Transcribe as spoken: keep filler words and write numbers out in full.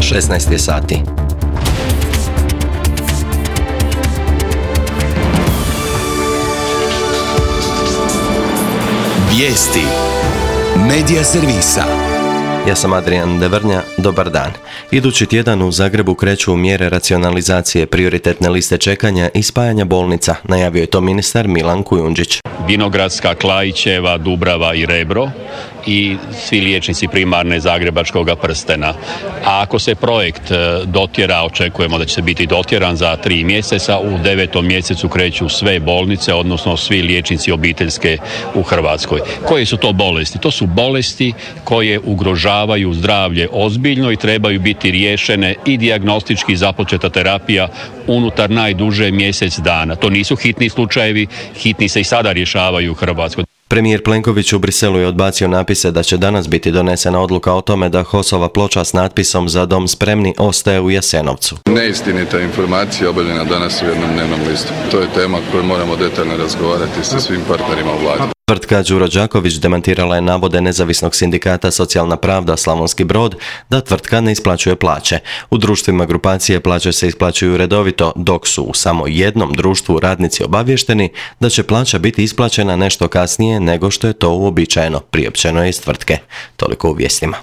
šesnaest je sati. Vijesti Medija servisa. Ja sam Adrian Devrnja, dobar dan. Idući tjedan u Zagrebu kreću mjere racionalizacije prioritetne liste čekanja i spajanja bolnica, najavio je to ministar Milan Kujundžić. Vinogradska, Klajićeva, Dubrava i Rebro i svi liječnici primarne zagrebačkog prstena. A ako se projekt dotjera, očekujemo da će se biti dotjeran za tri mjeseca, u devetom mjesecu kreću sve bolnice, odnosno svi liječnici obiteljske u Hrvatskoj. Koje su to bolesti? To su bolesti koje ugrožavaju zdravlje ozbiljno i trebaju biti riješene i dijagnostički započeta terapija unutar najduže mjesec dana. To nisu hitni slučajevi, hitni se i sada rješavaju u Hrvatskoj. Premijer Plenković u Briselu je odbacio napise da će danas biti donesena odluka o tome da Hosova ploča s natpisom "Za dom spremni" ostaje u Jasenovcu. Neistinita informacija objavljena danas u jednom dnevnom listu. To je tema koju moramo detaljno razgovarati sa svim partnerima u vladi. Tvrtka Đuro Đaković demantirala je navode nezavisnog sindikata Socijalna pravda Slavonski Brod da tvrtka ne isplaćuje plaće. U društvima grupacije plaće se isplaćuju redovito, dok su u samo jednom društvu radnici obavješteni da će plaća biti isplaćena nešto kasnije nego što je to uobičajeno, priopćeno je iz tvrtke. Toliko u vijestima.